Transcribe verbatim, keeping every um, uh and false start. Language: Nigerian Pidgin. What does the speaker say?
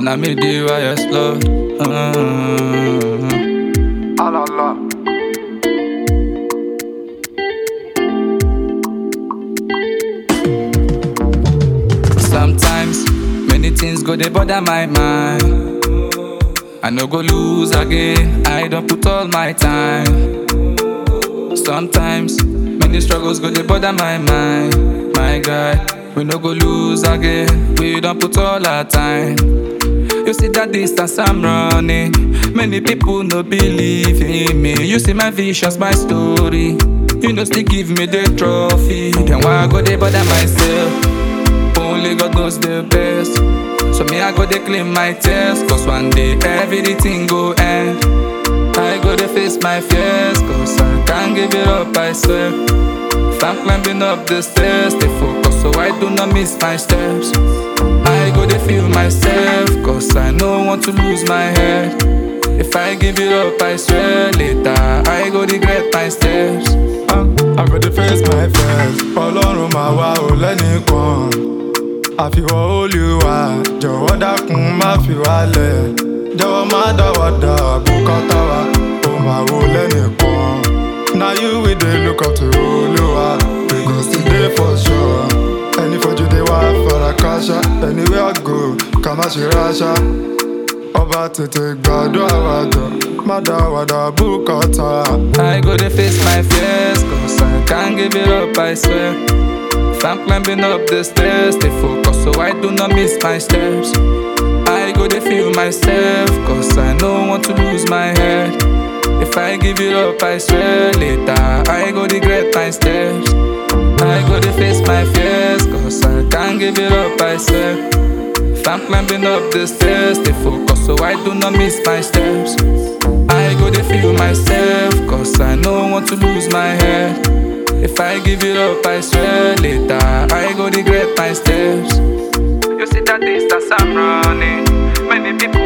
Now me do why you slow. Mm-hmm. Allah Allah. Sometimes many things go they bother my mind. I no go lose again. I don't put all my time. Sometimes many struggles go they bother my mind. My God, we no go lose again. We don't put all our time. You see that distance I'm running. Many people no believe in me. You see my visions, my story. You know still give me the trophy. Then why I go they bother myself? Only God knows the best. So me I go they clean my tears. Cause one day everything go end. I go to face my fears. Cause I can't give it up, I swear. If I'm climbing up the stairs, stay focused so I do not miss my steps. I go to feel myself. Cause I don't want to lose my head. If I give it up, I swear later I go regret my steps. I go to face my fears. Ọlọ́run máa wá ò lẹ́nìkan. Àfiwọ́ Olúwa jọ̀wọ́ dákun má fi wálẹ̀. Jọ̀wọ́ má dáwọ́dà bùkátà wa ó máa wò lẹ́nìkan. Na you we dey look up to Olúwa, we go still dey for sure. Ẹni fojú dé wá fara káṣá, anywhere I go ká má ṣe ráṣá. Ọba tètè gbàdúrà wa jọ, má dáwọ́dà bùkátà. I go to face my fears, cause I can't give it up, I swear. If I'm climbing up the stairs, stay focused so I do not miss my steps. I go to feel myself, cause I don't want to lose my head. If I give it up, I swear later I go regret my steps. I go to face my fears, cause I can't give it up, I swear. If I'm climbing up the stairs, stay focused so I do not miss my steps. I go to feel myself, cause I don't want to lose my head. If I give it up, I swear later I go regret my steps. You see that distance I'm running. Many people